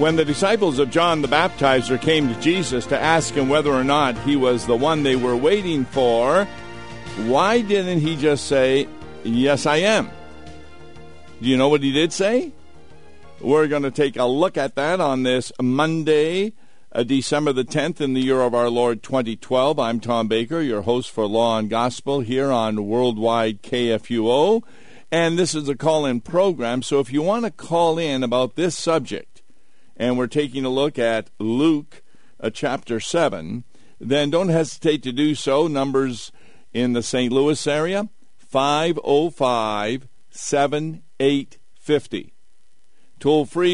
When the disciples of John the Baptizer came to Jesus to ask him whether or not he was the one they were waiting for, why didn't he just say, "Yes, I am"? Do you know what he did say? We're going to take a look at that on this Monday, December the 10th in the year of our Lord 2012. I'm Tom Baker, your host for Law and Gospel here on Worldwide KFUO. And this is a call-in program, so if you want to call in about this subject, and we're taking a look at Luke chapter 7, then don't hesitate to do so. Numbers in the St. Louis area, 505-7850. Toll free,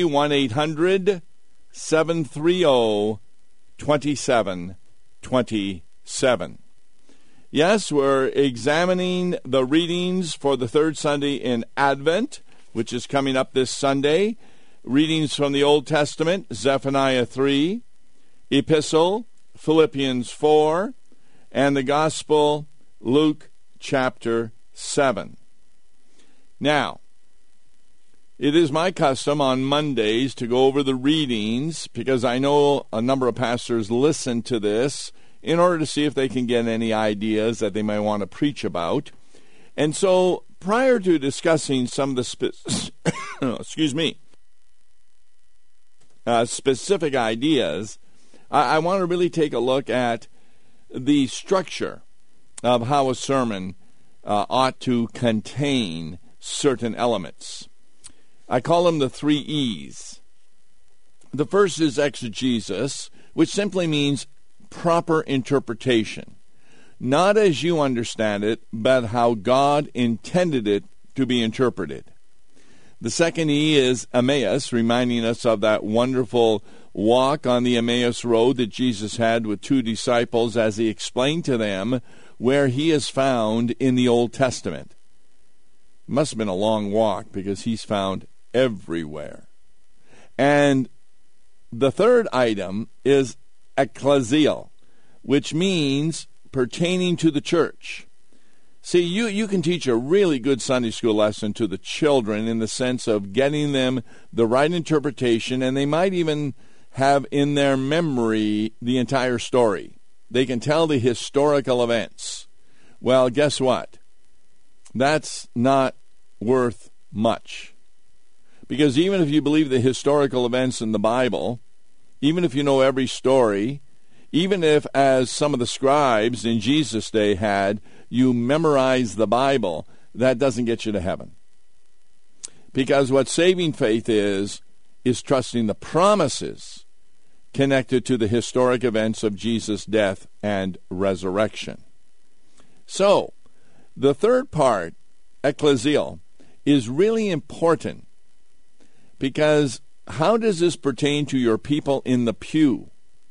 1-800-730-2727. Yes, we're examining the readings for the third Sunday in Advent, which is coming up this Sunday. Readings from the Old Testament, Zephaniah 3, Epistle, Philippians 4, and the Gospel, Luke chapter 7. Now, it is my custom on Mondays to go over the readings because I know a number of pastors listen to this in order to see if they can get any ideas that they might want to preach about. And so, prior to discussing some of the specific ideas, I want to really take a look at the structure of how a sermon ought to contain certain elements. I call them the 3 E's. The first is exegesis, which simply means proper interpretation. Not as you understand it, but how God intended it to be interpreted. The second E is Emmaus, reminding us of that wonderful walk on the Emmaus Road that Jesus had with 2 disciples as he explained to them where he is found in the Old Testament. It must have been a long walk because he's found everywhere. And the third item is ecclesial, which means pertaining to the church. See, you can teach a really good Sunday school lesson to the children in the sense of getting them the right interpretation, and they might even have in their memory the entire story. They can tell the historical events. Well, guess what? That's not worth much. Because even if you believe the historical events in the Bible, even if you know every story, even if, as some of the scribes in Jesus' day had, you memorize the Bible, that doesn't get you to heaven. Because what saving faith is trusting the promises connected to the historic events of Jesus' death and resurrection. So, the third part, ecclesial, is really important because how does this pertain to your people in the pew?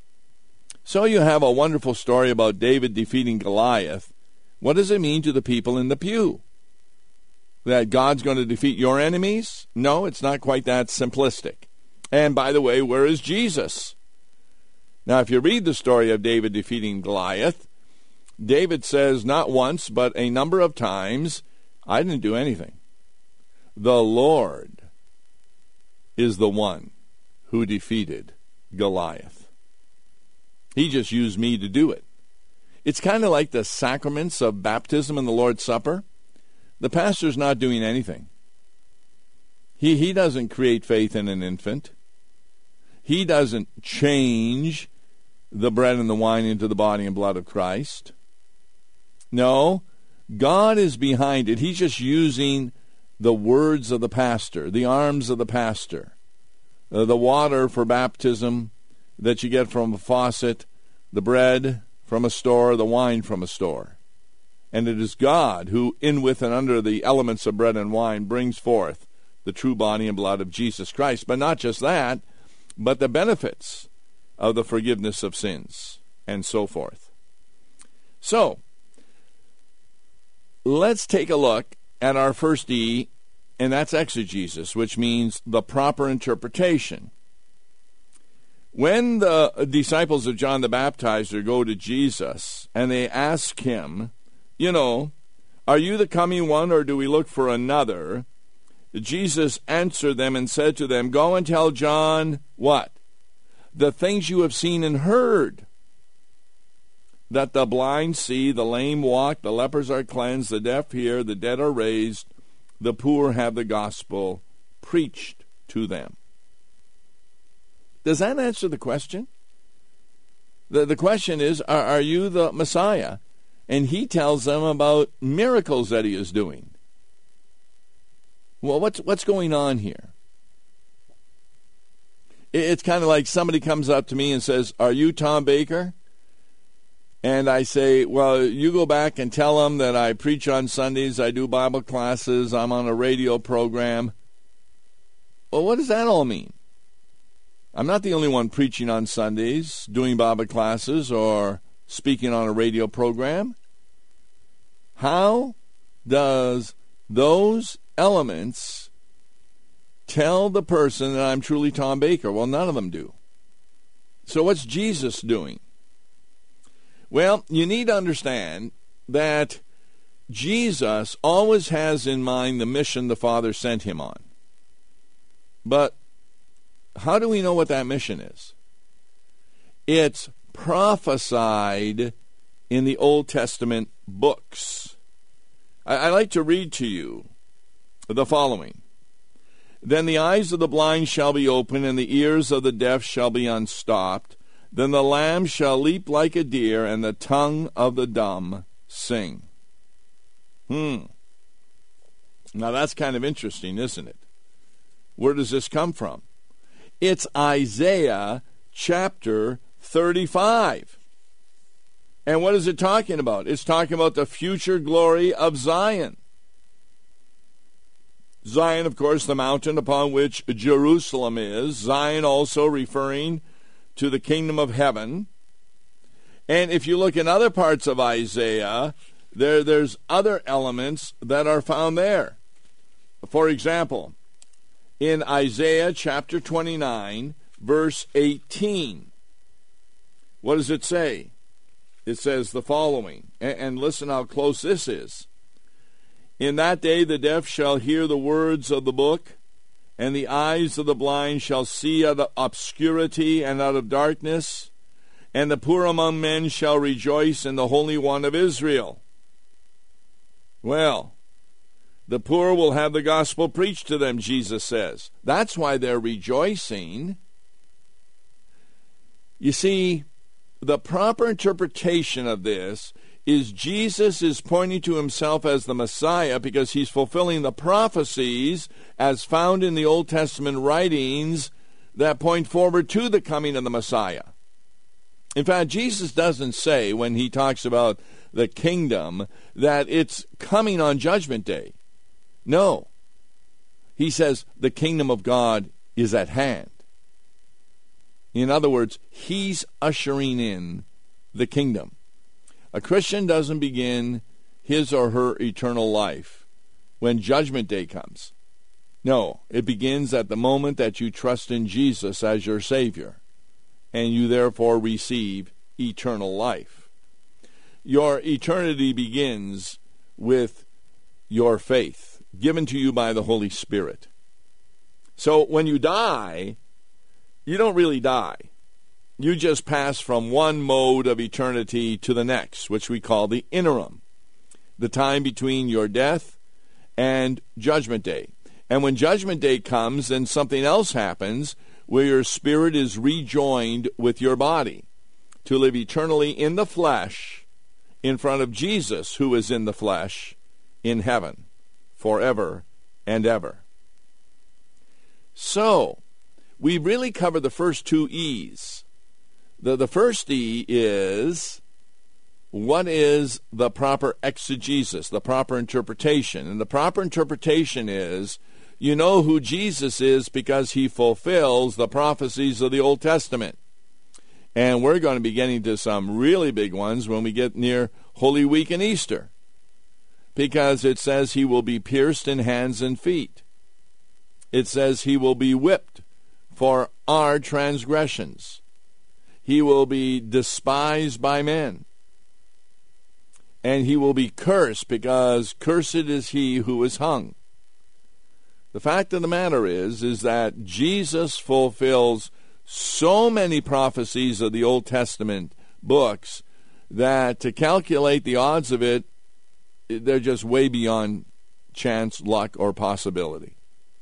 So you have a wonderful story about David defeating Goliath. What does it mean to the people in the pew? That God's going to defeat your enemies? No, it's not quite that simplistic. And by the way, where is Jesus? Now, if you read the story of David defeating Goliath, David says not once, but a number of times, I didn't do anything. The Lord is the one who defeated Goliath. He just used me to do it. It's kind of like the sacraments of baptism and the Lord's Supper. The pastor's not doing anything. He doesn't create faith in an infant. He doesn't change the bread and the wine into the body and blood of Christ. No, God is behind it. He's just using the words of the pastor, the arms of the pastor, the water for baptism that you get from a faucet, the bread from a store, the wine from a store. And it is God who, in, with, and under the elements of bread and wine, brings forth the true body and blood of Jesus Christ. But not just that, but the benefits of the forgiveness of sins, and so forth. So, let's take a look at our first E, and that's exegesis, which means the proper interpretation. When the disciples of John the Baptizer go to Jesus and they ask him, are you the coming one or do we look for another? Jesus answered them and said to them, Go and tell John what? The things you have seen and heard, that the blind see, the lame walk, the lepers are cleansed, the deaf hear, the dead are raised, the poor have the gospel preached to them. Does that answer the question? The question is, are you the Messiah? And he tells them about miracles that he is doing. Well, what's going on here? It's kind of like somebody comes up to me and says, Are you Tom Baker? And I say, well, you go back and tell them that I preach on Sundays, I do Bible classes, I'm on a radio program. Well, what does that all mean? I'm not the only one preaching on Sundays, doing Bible classes, or speaking on a radio program. How does those elements tell the person that I'm truly Tom Baker? Well, none of them do. So what's Jesus doing? Well, you need to understand that Jesus always has in mind the mission the Father sent him on. But how do we know what that mission is? It's prophesied in the Old Testament books. I like to read to you the following. Then the eyes of the blind shall be opened, and the ears of the deaf shall be unstopped. Then the lamb shall leap like a deer, and the tongue of the dumb sing. Now that's kind of interesting, isn't it? Where does this come from? It's Isaiah chapter 35. And what is it talking about? It's talking about the future glory of Zion. Zion, of course, the mountain upon which Jerusalem is. Zion also referring to the kingdom of heaven. And if you look in other parts of Isaiah, there's other elements that are found there. For example, in Isaiah chapter 29, verse 18, what does it say? It says the following, and listen how close this is. In that day the deaf shall hear the words of the book, and the eyes of the blind shall see out of obscurity and out of darkness, and the poor among men shall rejoice in the Holy One of Israel. Well, the poor will have the gospel preached to them, Jesus says. That's why they're rejoicing. You see, the proper interpretation of this is Jesus is pointing to himself as the Messiah because he's fulfilling the prophecies as found in the Old Testament writings that point forward to the coming of the Messiah. In fact, Jesus doesn't say when he talks about the kingdom that it's coming on Judgment Day. No. He says the kingdom of God is at hand. In other words, he's ushering in the kingdom. A Christian doesn't begin his or her eternal life when Judgment Day comes. No, it begins at the moment that you trust in Jesus as your Savior, and you therefore receive eternal life. Your eternity begins with your faith, given to you by the Holy Spirit. So when you die, you don't really die. You just pass from one mode of eternity to the next, which we call the interim, the time between your death and Judgment Day. And when Judgment Day comes, then something else happens where your spirit is rejoined with your body to live eternally in the flesh in front of Jesus, who is in the flesh, in heaven, forever and ever. So, we really covered the first two E's. The first E is, what is the proper exegesis, the proper interpretation? And the proper interpretation is, you know who Jesus is because he fulfills the prophecies of the Old Testament. And we're going to be getting to some really big ones when we get near Holy Week and Easter, because it says he will be pierced in hands and feet. It says he will be whipped for our transgressions. He will be despised by men. And he will be cursed because cursed is he who is hung. The fact of the matter is that Jesus fulfills so many prophecies of the Old Testament books that to calculate the odds of it, they're just way beyond chance, luck, or possibility.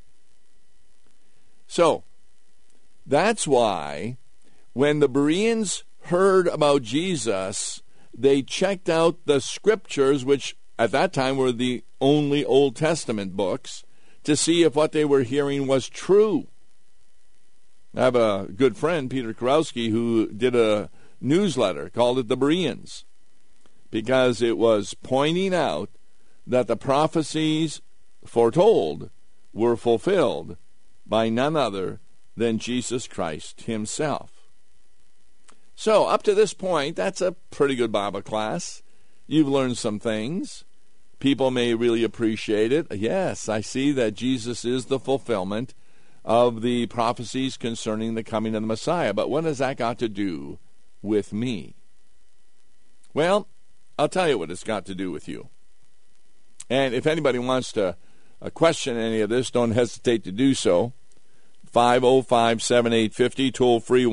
So, that's why when the Bereans heard about Jesus, they checked out the Scriptures, which at that time were the only Old Testament books, to see if what they were hearing was true. I have a good friend, Peter Kurowski, who did a newsletter, called it The Bereans, because it was pointing out that the prophecies foretold were fulfilled by none other than Jesus Christ himself. So, up to this point, that's a pretty good Bible class. You've learned some things. People may really appreciate it. Yes, I see that Jesus is the fulfillment of the prophecies concerning the coming of the Messiah. But what has that got to do with me? Well, I'll tell you what it's got to do with you. And if anybody wants to question any of this, don't hesitate to do so. 505-7850, toll free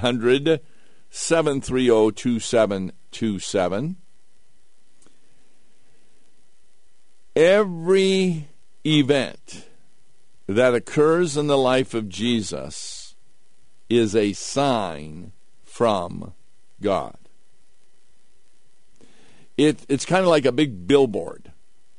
1-800-730-2727. Every event that occurs in the life of Jesus is a sign from God. It's kind of like a big billboard.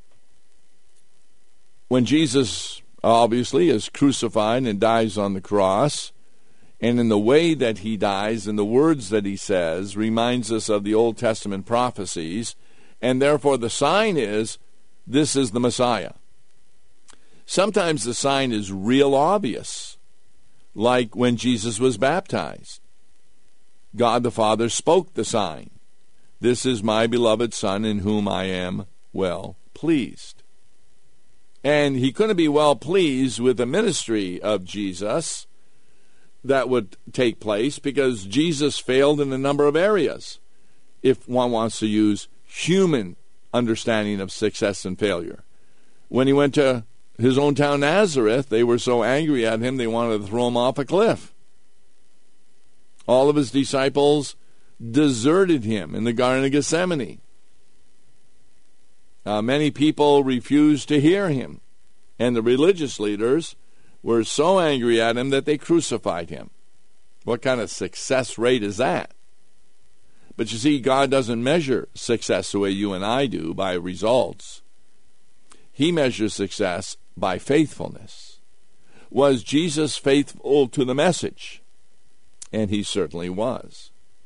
When Jesus obviously is crucified and dies on the cross, and in the way that he dies and the words that he says reminds us of the Old Testament prophecies, and therefore the sign is, this is the Messiah. Sometimes the sign is real obvious, like when Jesus was baptized. God the Father spoke the sign. This is my beloved Son in whom I am well pleased. And he couldn't be well pleased with the ministry of Jesus that would take place because Jesus failed in a number of areas, if one wants to use human understanding of success and failure. When he went to his own town, Nazareth, they were so angry at him they wanted to throw him off a cliff. All of his disciples deserted him in the Garden of Gethsemane. Many people refused to hear him, and the religious leaders were so angry at him that they crucified him. What kind of success rate is that? But you see, God doesn't measure success the way you and I do, by results. He measures success by faithfulness. Was Jesus faithful to the message? And he certainly was.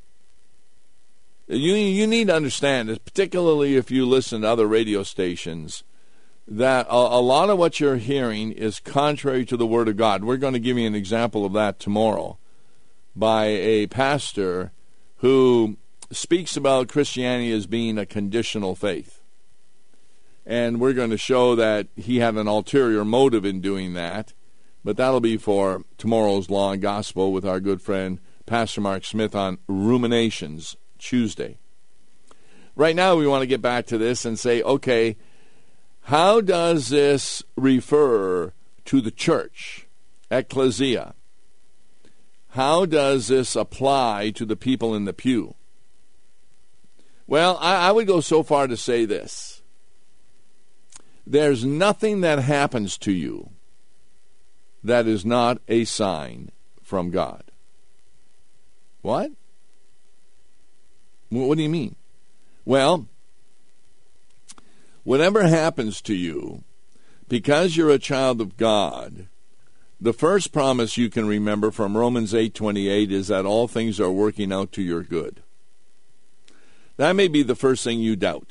You need to understand, particularly if you listen to other radio stations, that a lot of what you're hearing is contrary to the Word of God. We're going to give you an example of that tomorrow by a pastor who speaks about Christianity as being a conditional faith. And we're going to show that he had an ulterior motive in doing that, but that'll be for tomorrow's Law and Gospel with our good friend Pastor Mark Smith on Ruminations Tuesday. Right now we want to get back to this and say, okay, how does this refer to the church, ecclesia? How does this apply to the people in the pew? Well, I would go so far to say this. There's nothing that happens to you that is not a sign from God. What? What do you mean? Well, whatever happens to you, because you're a child of God, the first promise you can remember from Romans 8:28 is that all things are working out to your good. That may be the first thing you doubt,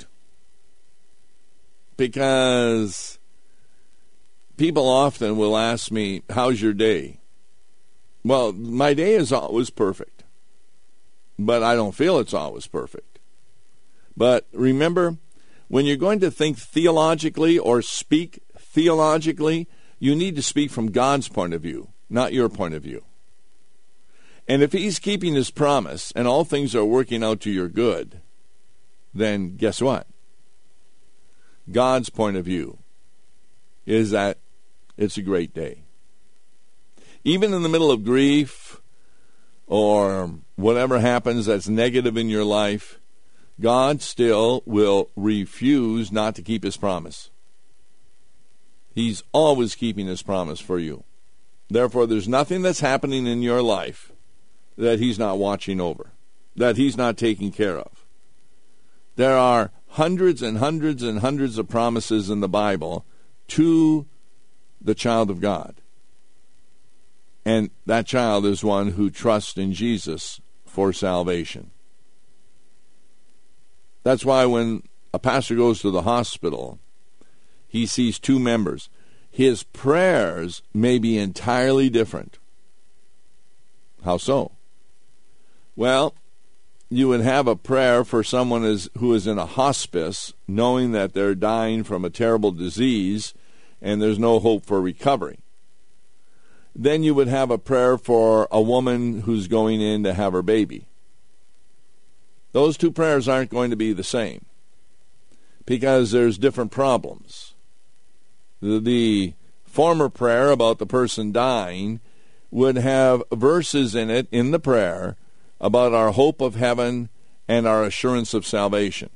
because people often will ask me, how's your day? Well, my day is always perfect, but I don't feel it's always perfect. But remember, when you're going to think theologically or speak theologically, you need to speak from God's point of view, not your point of view. And if he's keeping his promise and all things are working out to your good, then guess what? God's point of view is that it's a great day. Even in the middle of grief or whatever happens that's negative in your life, God still will refuse not to keep his promise. He's always keeping his promise for you. Therefore, there's nothing that's happening in your life that he's not watching over, that he's not taking care of. There are hundreds and hundreds and hundreds of promises in the Bible to the child of God. And that child is one who trusts in Jesus for salvation. That's why when a pastor goes to the hospital, he sees two members. His prayers may be entirely different. How so? Well, you would have a prayer for someone who is in a hospice, knowing that they're dying from a terrible disease and there's no hope for recovery. Then you would have a prayer for a woman who's going in to have her baby. Those two prayers aren't going to be the same because there's different problems. The former prayer about the person dying would have verses in it, in the prayer, about our hope of heaven and our assurance of salvation.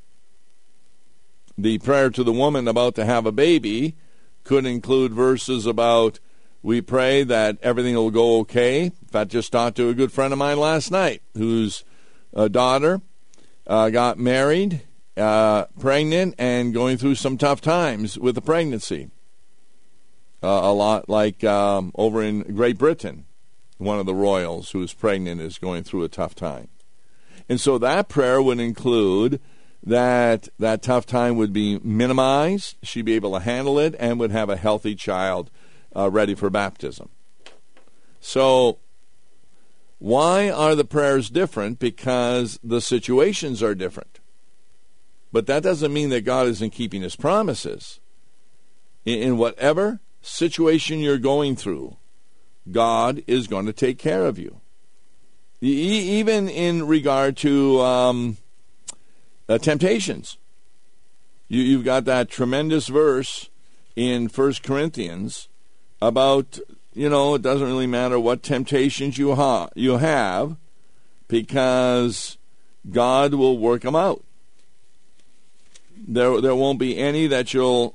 The prayer to the woman about to have a baby could include verses about, we pray that everything will go okay. In fact, just talked to a good friend of mine last night whose daughter got married, pregnant, and going through some tough times with the pregnancy. A lot like over in Great Britain, one of the royals who is pregnant is going through a tough time. And so that prayer would include that tough time would be minimized, she'd be able to handle it, and would have a healthy child ready for baptism. So why are the prayers different? Because the situations are different. But that doesn't mean that God isn't keeping his promises. In whatever situation you're going through, God is going to take care of you. Even in regard to temptations. You've got that tremendous verse in 1 Corinthians about, it doesn't really matter what temptations you have, because God will work them out. There won't be any that will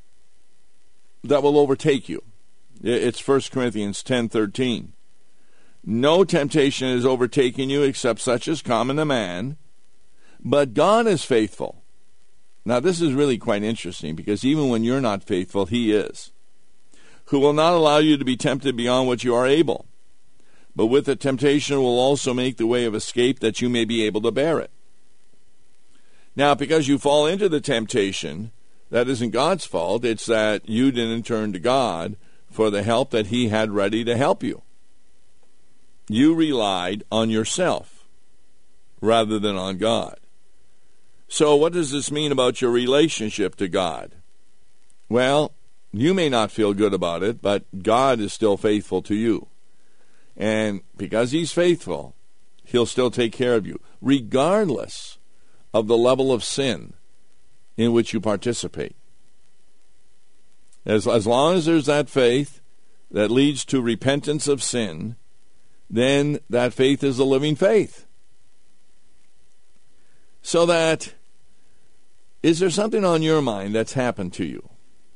overtake you. It's 1 Corinthians 10:13. No temptation has overtaken you except such as common to man, but God is faithful. Now this is really quite interesting, because even when you're not faithful, he is. Who will not allow you to be tempted beyond what you are able, but with the temptation will also make the way of escape that you may be able to bear it. Now, because you fall into the temptation, that isn't God's fault. It's that you didn't turn to God for the help that he had ready to help you. You relied on yourself rather than on God. So what does this mean about your relationship to God? Well, you may not feel good about it, but God is still faithful to you. And because he's faithful, he'll still take care of you, regardless of the level of sin in which you participate. As long as there's that faith that leads to repentance of sin, then that faith is a living faith. So that, is there something on your mind that's happened to you?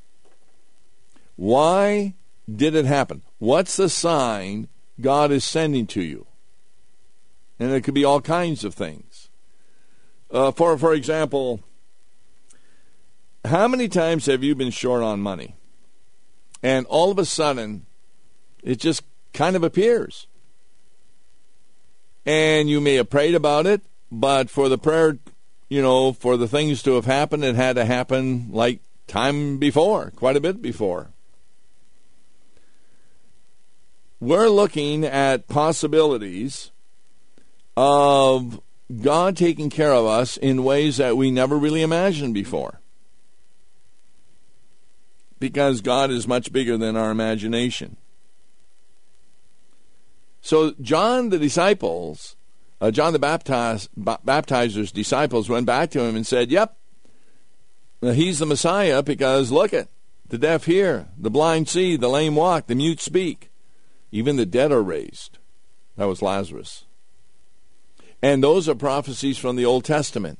Why did it happen? What's the sign God is sending to you? And it could be all kinds of things. For example, how many times have you been short on money? And all of a sudden, it just kind of appears. And you may have prayed about it, but for the prayer, for the things to have happened, it had to happen like time before, quite a bit before. We're looking at possibilities of God taking care of us in ways that we never really imagined before. Because God is much bigger than our imagination. So John the Baptizer's disciples went back to him and said, yep, he's the Messiah, because look it, The deaf hear, the blind see, the lame walk, the mute speak. Even the dead are raised. That was Lazarus. And those are prophecies from the Old Testament.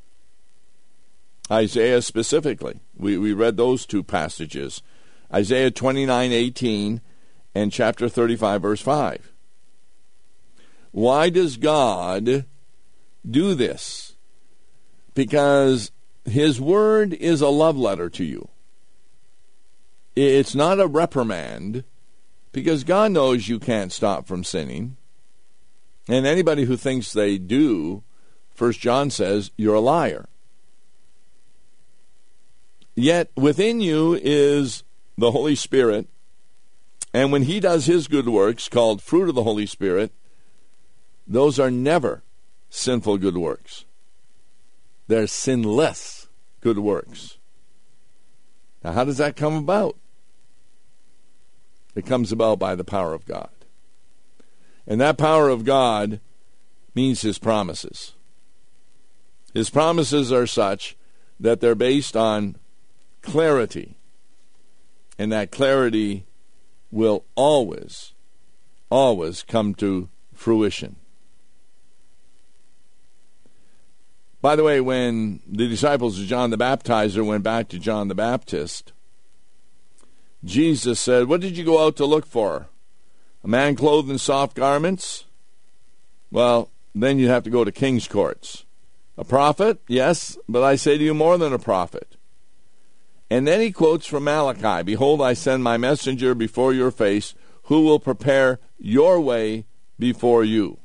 Isaiah specifically. We read those two passages. Isaiah 29:18 and chapter 35, verse 5. Why does God do this? Because His word is a love letter to you. It's not a reprimand, because God knows you can't stop from sinning. And anybody who thinks they do, 1 John says, you're a liar. Yet within you is the Holy Spirit, and when He does His good works, called fruit of the Holy Spirit, those are never sinful good works. They're sinless good works. Now, how does that come about? It comes about by the power of God. And that power of God means His promises. His promises are such that they're based on clarity. And that clarity will always, always come to fruition. By the way, when the disciples of John the Baptizer went back to John the Baptist, Jesus said, "What did you go out to look for? A man clothed in soft garments?" Well, then you'd have to go to king's courts. A prophet? Yes, but I say to you, more than a prophet. And then he quotes from Malachi, "Behold, I send my messenger before your face, who will prepare your way before you."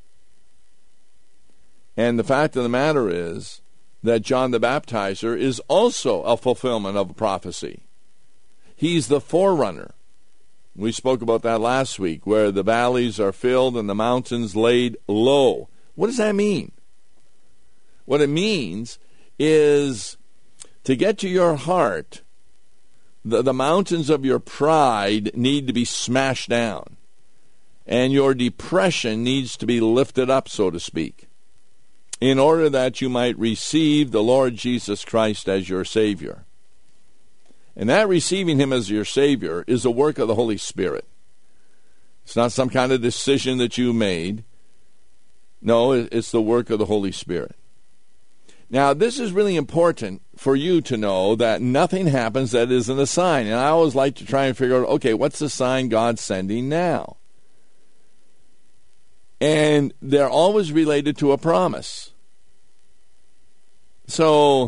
And the fact of the matter is that John the Baptizer is also a fulfillment of a prophecy. He's the forerunner. We spoke about that last week, where the valleys are filled and the mountains laid low. What does that mean? What it means is to get to your heart, the mountains of your pride need to be smashed down, and your depression needs to be lifted up, so to speak, in order that you might receive the Lord Jesus Christ as your Savior. And that receiving Him as your Savior is a work of the Holy Spirit. It's not some kind of decision that you made. No, it's the work of the Holy Spirit. Now, this is really important for you to know, that nothing happens that isn't a sign. And I always like to try and figure out, okay, what's the sign God's sending now? And they're always related to a promise. So,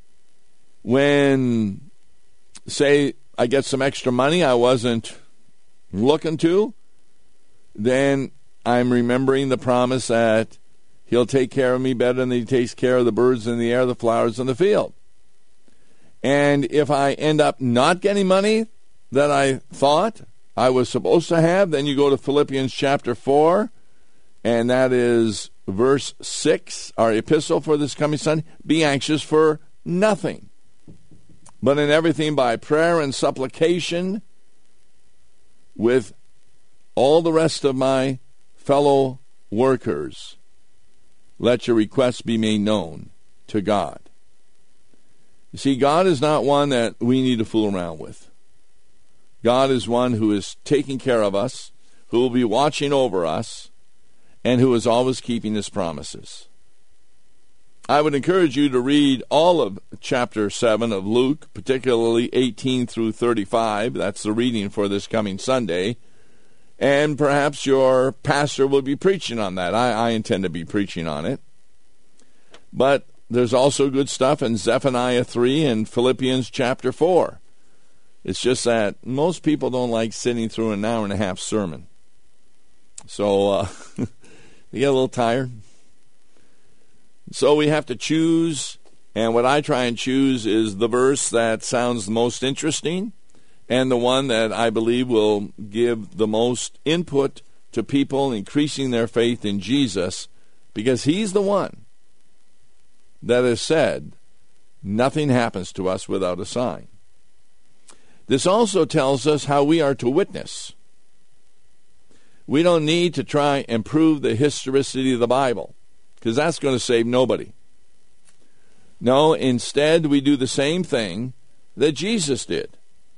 when, say, I get some extra money I wasn't looking to, then I'm remembering the promise that He'll take care of me better than He takes care of the birds in the air, the flowers in the field. And if I end up not getting money that I thought I was supposed to have, then you go to Philippians chapter 4, and that is verse 6, our epistle for this coming Sunday. Be anxious for nothing, but in everything by prayer and supplication with all the rest of my fellow workers, let your requests be made known to God. You see, God is not one that we need to fool around with. God is one who is taking care of us, who will be watching over us, and who is always keeping His promises. I would encourage you to read all of chapter 7 of Luke, particularly 18 through 35. That's the reading for this coming Sunday. And perhaps your pastor will be preaching on that. I intend to be preaching on it. But there's also good stuff in Zephaniah 3 and Philippians chapter 4. It's just that most people don't like sitting through an hour and a half sermon. So they get a little tired. So we have to choose, and what I try and choose is the verse that sounds the most interesting, and the one that I believe will give the most input to people increasing their faith in Jesus, because He's the one that has said, nothing happens to us without a sign. This also tells us how we are to witness. We don't need to try and prove the historicity of the Bible, because that's going to save nobody. No, instead we do the same thing that Jesus did.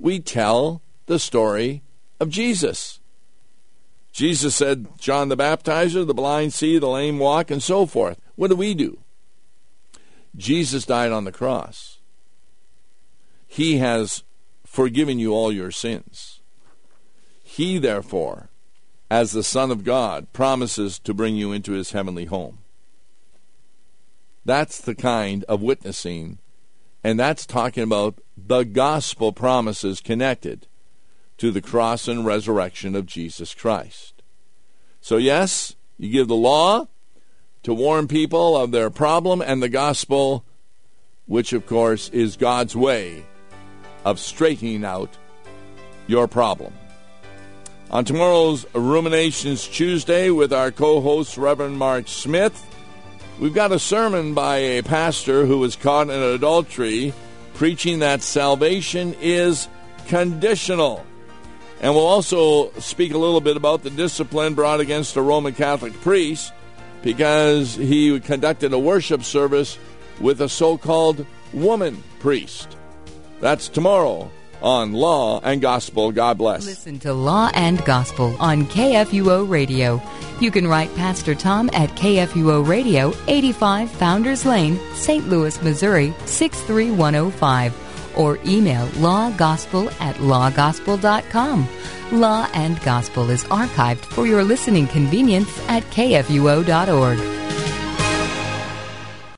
we tell the story of Jesus. Jesus said, John the Baptizer, the blind see, the lame walk, and so forth. What do? Jesus died on the cross. He has forgiven you all your sins. He, therefore, as the Son of God, promises to bring you into his heavenly home. That's the kind of witnessing, and that's talking about the gospel promises connected to the cross and resurrection of Jesus Christ. So yes, you give the law to warn people of their problem, and the gospel, which of course is God's way of straightening out your problem. On tomorrow's Ruminations Tuesday with our co-host Reverend Mark Smith, we've got a sermon by a pastor who was caught in adultery, preaching that salvation is conditional. And we'll also speak a little bit about the discipline brought against a Roman Catholic priest because he conducted a worship service with a so-called woman priest. That's tomorrow on Law and Gospel. God bless. Listen to Law and Gospel on KFUO Radio. You can write Pastor Tom at KFUO Radio, 85 Founders Lane, St. Louis, Missouri, 63105. Or email lawgospel@lawgospel.com. Law and Gospel is archived for your listening convenience at kfuo.org.